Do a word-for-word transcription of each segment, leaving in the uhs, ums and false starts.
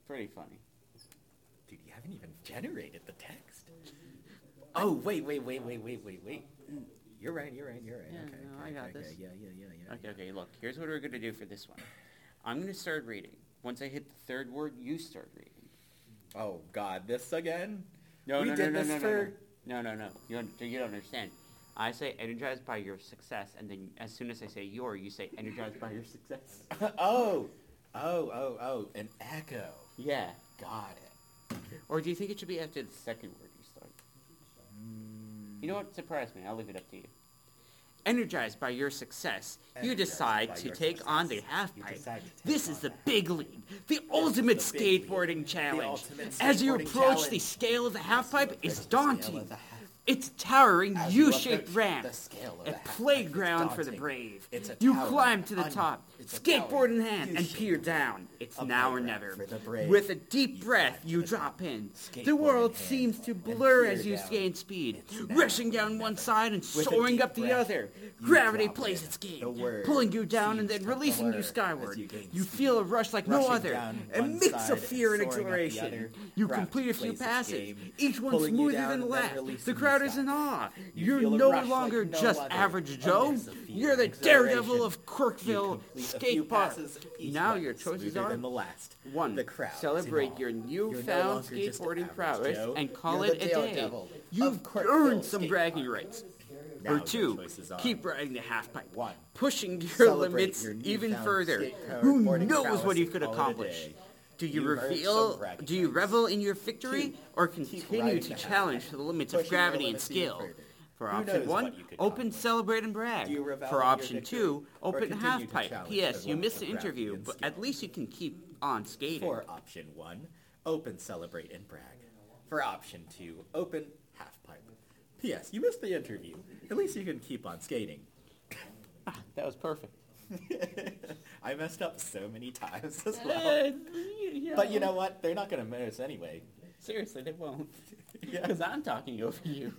Pretty funny. Dude, you haven't even generated the text. Oh, wait, wait, wait, wait, wait, wait, wait. You're right, you're right, you're right. Yeah, okay, no, okay, I got okay, this. Okay, yeah, yeah, yeah, yeah. Okay, okay, look, here's what we're going to do for this one. I'm going to start reading. Once I hit the third word, you start reading. Oh, God, this again? No, we no, did no, this no, no, for... no, no, no, no. You don't, you don't understand. I say energized by your success, and then as soon as I say your, you say energized by your success. oh, oh, oh, oh, an echo. Yeah. Got it. Or do you think it should be after the second word you start? Mm. You know what? Surprise me. I'll leave it up to you. Energized by your success, you Energized decide by to your take success. on the half You pipe. decide to take This on is the the big league, the ultimate the big skateboarding league. challenge. The ultimate As you skateboarding approach the challenge. scale of the half As you pipe, approach it's the scale daunting. of the half- It's towering As you U-shaped approach ramp, the scale of a the half pipe, playground it's for the daunting. brave. It's a You towering, climb to the un- top, it's a skateboard towering in hand, and U-shaped peer down. It's A now or playground never. for the brave. With a deep You breath, climb to you the drop top, in. skateboard The world in hand, seems to and blur peer as you down. gain speed, It's now rushing or down one never. side and With a soaring deep up the breath, other. you Gravity drop plays in. its game, The word pulling you down and seems then to releasing you blur skyward. as you gain You speed. feel a rush like no Rushing other, down a one mix side of fear and and soaring up the exhilaration. other. You Gravity complete a few plays its passes, game, each one pulling you smoother down than the and then last. releasing The you crowd is in skyward. awe. You You're feel a no rush like longer no just other. average A Joe. mix of fear You're the and exhilaration. daredevil of You Corkville complete a few Skate Park. passes, each Now one your is choices smoother are than the last. one, The crowd is in celebrate awe. your You're no newfound longer just skateboarding average prowess Joe. and call You're it the a day. daredevil You've of Corkville earned some Skate bragging Park. rights. Now Or your two, choices are keep riding the half pipe. One, Pushing your celebrate limits your even newfound further. skateboarding Who prowess knows what and you could call it a accomplish? day. Do you You've earned reveal? some bragging Do you rights. revel in your victory, Two, or keep continue riding to the half challenge pipe, to the limits of pushing your gravity and limits even skill? further. For Who option knows one, what you could open, accomplish. celebrate, and brag. Do you revel For in your option victory, two, or open continue half to pipe. challenge P S. the You limits missed the of gravity interview, and but skill? at least you can keep on skating. For option one, open, celebrate, and brag. For option two, open, half pipe. P S. You missed the interview. At least you can keep on skating. Ah, that was perfect. I messed up so many times as well. But you know what? They're not going to notice anyway. Seriously, they won't. Yeah. Because I'm talking over you.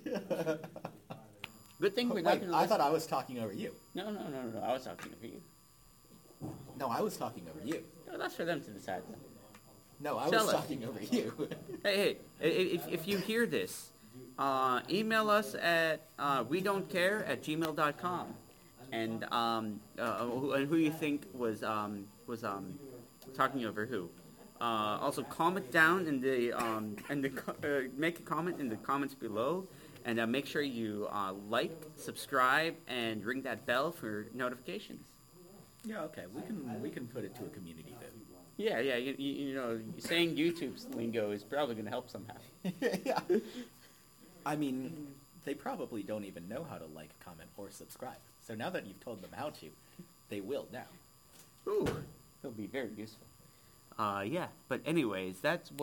Good thing we're not Wait, going to. I thought I was talking over you. No, no, no, no, no. I was talking over you. No, I was talking over you. No, that's for them to decide. Then. No, I Tell was us. talking over you. Hey, hey, i- i- if, if you hear this, uh, email us at uh, we don't care at gmail dot com. And um, uh, who, and who you think was um, was um, talking over who? Uh, also, comment down in the um, and the co- uh, make a comment in the comments below, and uh, make sure you uh, like, subscribe, and ring that bell for notifications. Yeah, okay. We can we can put it to a community vote. Yeah, yeah, you, you, you know, saying YouTube's lingo is probably going to help somehow. Yeah. I mean, they probably don't even know how to like, comment, or subscribe. So now that you've told them how to, they will now. Ooh, it'll be very useful. Uh, yeah, but anyways, that's what